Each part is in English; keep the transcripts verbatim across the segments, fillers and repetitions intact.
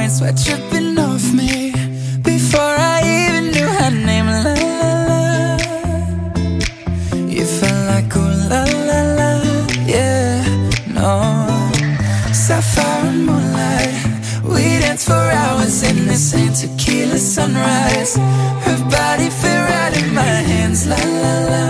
sweat dripping off me before I even knew her name. La la la, you felt like ooh la la la, yeah, no. Sapphire and moonlight, we danced for hours in the same tequila sunrise. Her body fit right in my hands, la la la.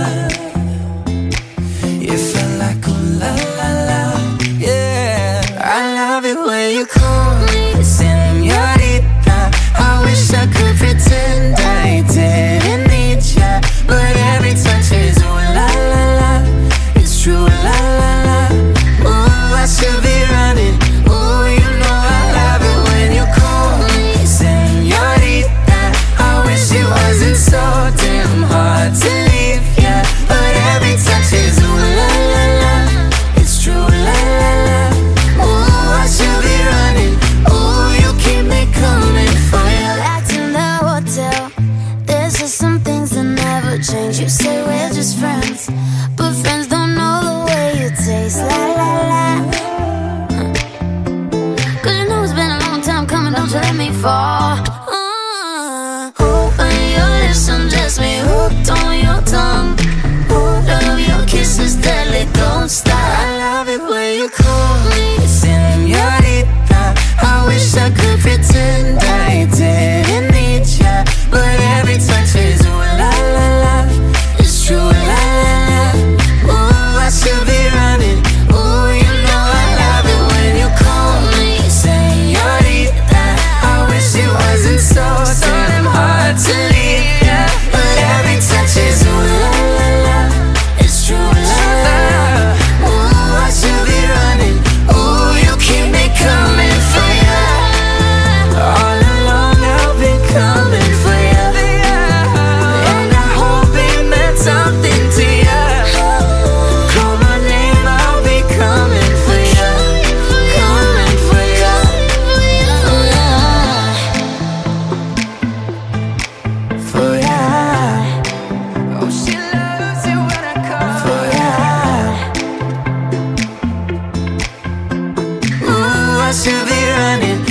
You felt like ooh la la la, yeah. I love it when you call me señorita. I wish I could pretend I didn't need ya, but every touch is ooh la la la. It's true, la la la. Ooh, I should be running. Ooh, you know I love it when you call me señorita. I wish it wasn't so damn hard to leave ya, but every touch is ooh la la la. It's true, la la la. Ooh, I should be running. Ooh, you keep me coming for you. Back in the hotel, there's just some things that never change. You say we're just friends, but friends don't know the way you taste. La la la. Cause you know it's been a long time coming, don't you let me fall. uh, Open your lips, undress me, hooked on your tongue. Oh, love your kisses, deadly, don't stop. I love it when you call me señorita. I wish I could pretend I didn't need ya, but every touch is ooh la la la. It's true, la la la. Ooh, I should be running. Ooh, you know I love it when you call me señorita. I wish it wasn't so damn hard to leave ya, but every touch is ooh la la la. It's true, la la la. Ooh, I should be running. Ooh, you keep me coming for ya. All along I've been coming for ya, and I hope it meant something to ya. Call my name, I'll be coming for ya, coming for ya. For ya. Oh, she loves it when I call for ya. Ooh, I should be running.